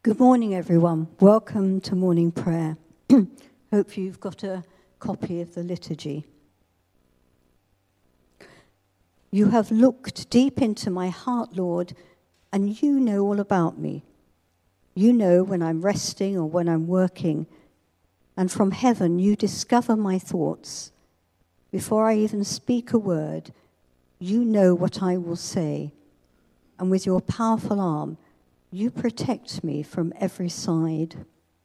Good morning, everyone. Welcome to morning prayer. Hope you've got a copy of the liturgy. You have looked deep into my heart, Lord, and you know all about me. You know when I'm resting or when I'm working, and from heaven you discover my thoughts. Before I even speak a word, you know what I will say, and with your powerful arm, you protect me from every side.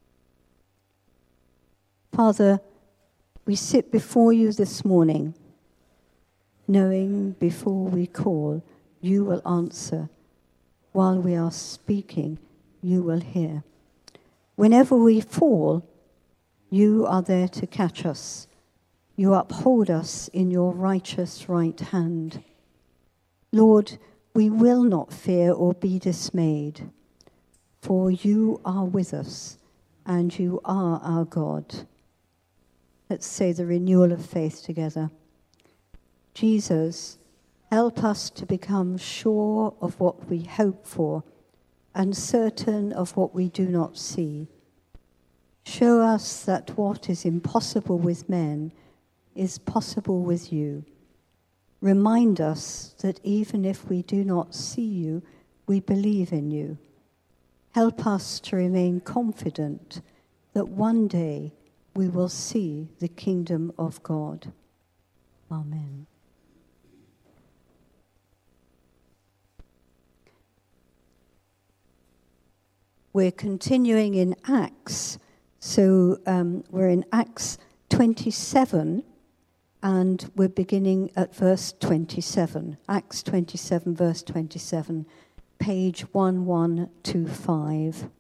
Father, we sit before you this morning, knowing before we call, you will answer. While we are speaking, you will hear. Whenever we fall, you are there to catch us. You uphold us in your righteous right hand. Lord, we will not fear or be dismayed, for you are with us, and you are our God. Let's say the renewal of faith together. Jesus, help us to become sure of what we hope for and certain of what we do not see. Show us that what is impossible with men is possible with you. Remind us that even if we do not see you, we believe in you. Help us to remain confident that one day we will see the kingdom of God. Amen. We're continuing in Acts, so we're in Acts 27, and we're beginning at verse 27. Acts 27, verse 27, page 1125.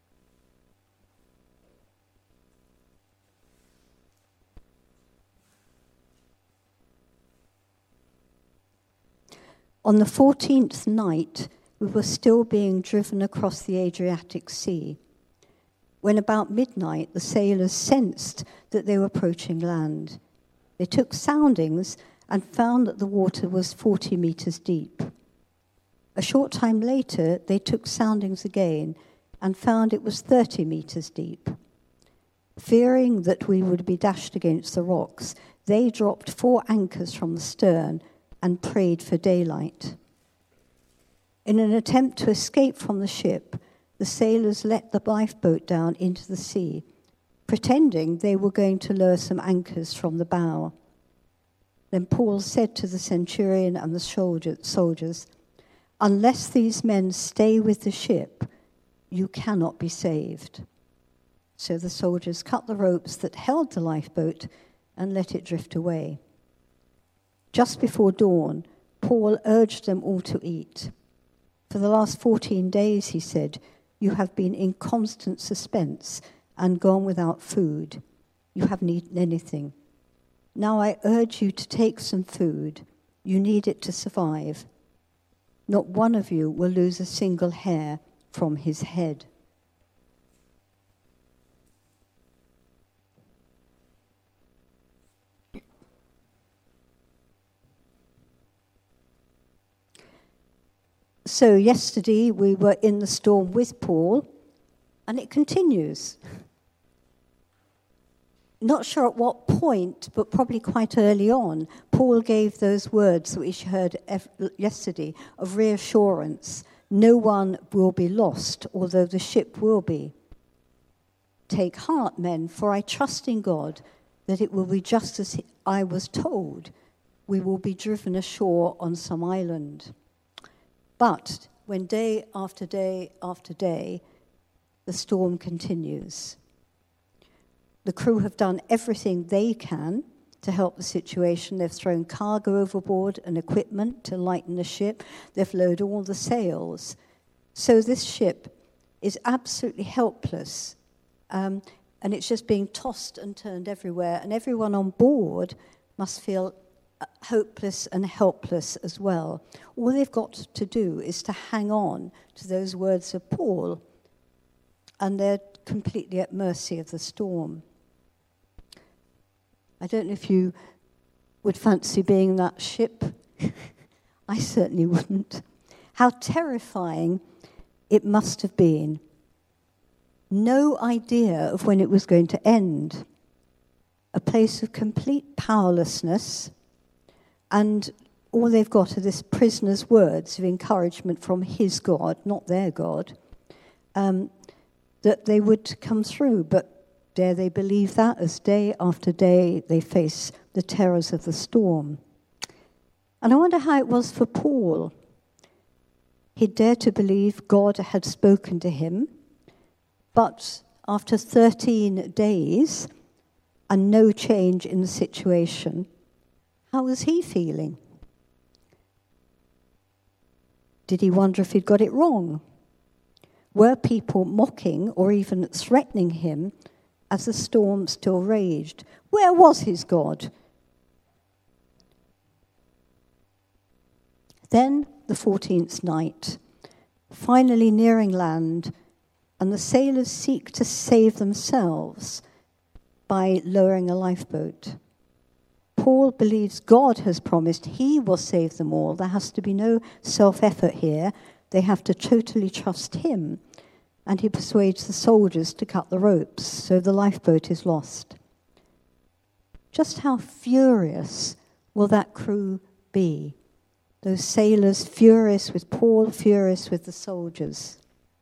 On the 14th night, we were still being driven across the Adriatic Sea, when about midnight the sailors sensed that they were approaching land. They took soundings and found that the water was 40 meters deep. A short time later, they took soundings again and found it was 30 meters deep. Fearing that we would be dashed against the rocks, they dropped 4 anchors from the stern and prayed for daylight. In an attempt to escape from the ship, the sailors let the lifeboat down into the sea, pretending they were going to lower some anchors from the bow. Then Paul said to the centurion and the soldiers, "Unless these men stay with the ship, you cannot be saved." So the soldiers cut the ropes that held the lifeboat and let it drift away. Just before dawn, Paul urged them all to eat. "For the last 14 days," he said, "you have been in constant suspense and gone without food. You haven't eaten anything. Now I urge you to take some food. You need it to survive. Not one of you will lose a single hair from his head." So yesterday we were in the storm with Paul, and it continues. Not sure at what point, but probably quite early on, Paul gave those words that we heard yesterday of reassurance. No one will be lost, although the ship will be. "Take heart, men, for I trust in God that it will be just as I was told. We will be driven ashore on some island." But when day after day after day, the storm continues. The crew have done everything they can to help the situation. They've thrown cargo overboard and equipment to lighten the ship. They've lowered all the sails. So this ship is absolutely helpless, and it's just being tossed and turned everywhere. And everyone on board must feel hopeless and helpless as well. All they've got to do is to hang on to those words of Paul, and they're completely at mercy of the storm. I don't know if you would fancy being in that ship. I certainly wouldn't. How terrifying it must have been. no idea of when it was going to end. A place of complete powerlessness, and all they've got are this prisoner's words of encouragement from his God, not their God, that they would come through. But dare they believe that as day after day they face the terrors of the storm? And I wonder how it was for Paul. He dared to believe God had spoken to him, but after 13 days and no change in the situation, how was he feeling? Did he wonder if he'd got it wrong? Were people mocking or even threatening him as the storm still raged? Where was his God? Then the 14th night, finally nearing land, and the sailors seek to save themselves by lowering a lifeboat. Paul believes God has promised he will save them all. There has to be no self-effort here. They have to totally trust him. And he persuades the soldiers to cut the ropes, so the lifeboat is lost. Just how furious will that crew be? Those sailors furious with Paul, furious with the soldiers.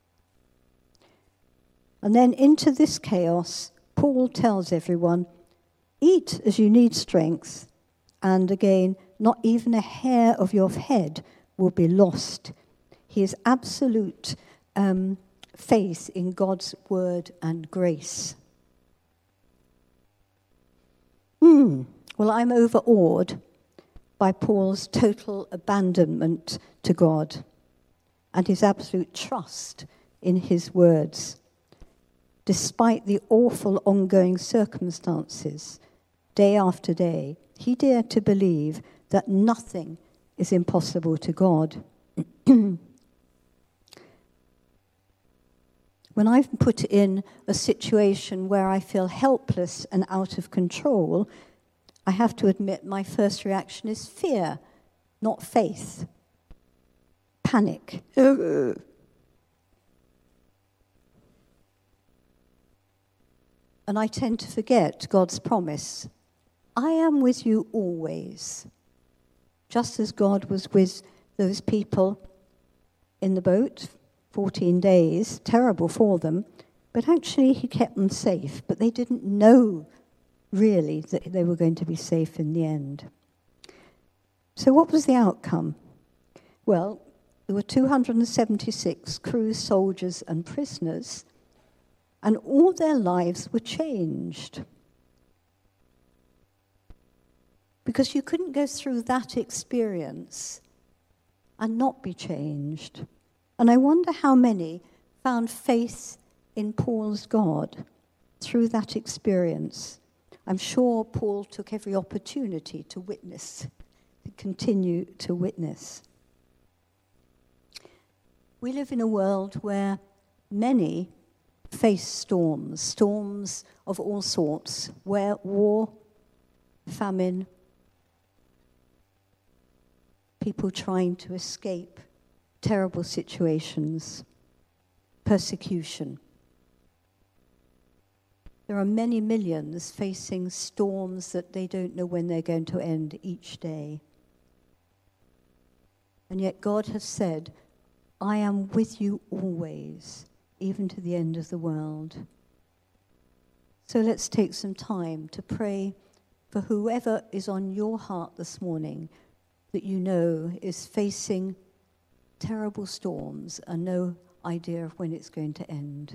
And then into this chaos, Paul tells everyone, eat as you need strength, and again, not even a hair of your head will be lost. He has absolute faith in God's word and grace. Well, I'm overawed by Paul's total abandonment to God and his absolute trust in his words. Despite the awful ongoing circumstances, day after day, he dared to believe that nothing is impossible to God. When I'm put in a situation where I feel helpless and out of control, I have to admit my first reaction is fear, not faith. Panic. And I tend to forget God's promise. I am with you always. Just as God was with those people in the boat, 14 days, terrible for them, but actually he kept them safe. But they didn't know really that they were going to be safe in the end. So what was the outcome? Well, there were 276 crew, soldiers, and prisoners, and all their lives were changed. Because you couldn't go through that experience and not be changed. And I wonder how many found faith in Paul's God through that experience. I'm sure Paul took every opportunity to witness, to continue to witness. We live in a world where many face storms of all sorts, where war, famine, people trying to escape terrible situations, persecution. There are many millions facing storms that they don't know when they're going to end each day. And yet God has said, I am with you always, even to the end of the world. So let's take some time to pray for whoever is on your heart this morning that you know is facing terrible storms and no idea of when it's going to end.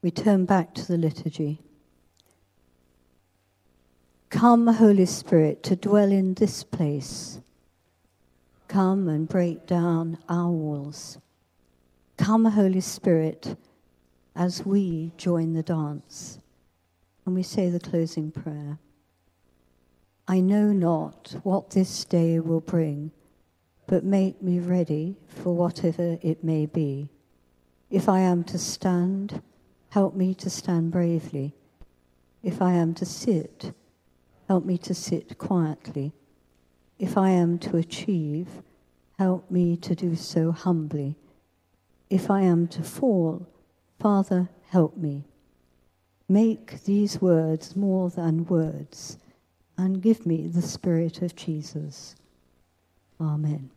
we turn back to the liturgy. Come, Holy Spirit, to dwell in this place. Come and break down our walls. Come, Holy Spirit, as we join the dance. And we say the closing prayer. I know not what this day will bring, but make me ready for whatever it may be. If I am to stand, help me to stand bravely. If I am to sit, help me to sit quietly. If I am to achieve, help me to do so humbly. If I am to fall, Father, help me. Make these words more than words, and give me the Spirit of Jesus. Amen.